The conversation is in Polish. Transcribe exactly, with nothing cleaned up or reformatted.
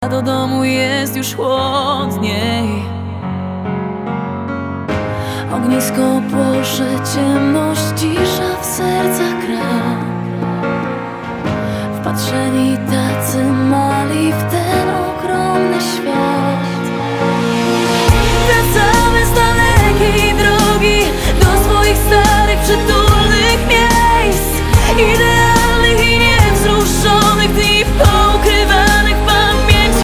A do domu jest już chłodniej. Ognisko płosze ciemno.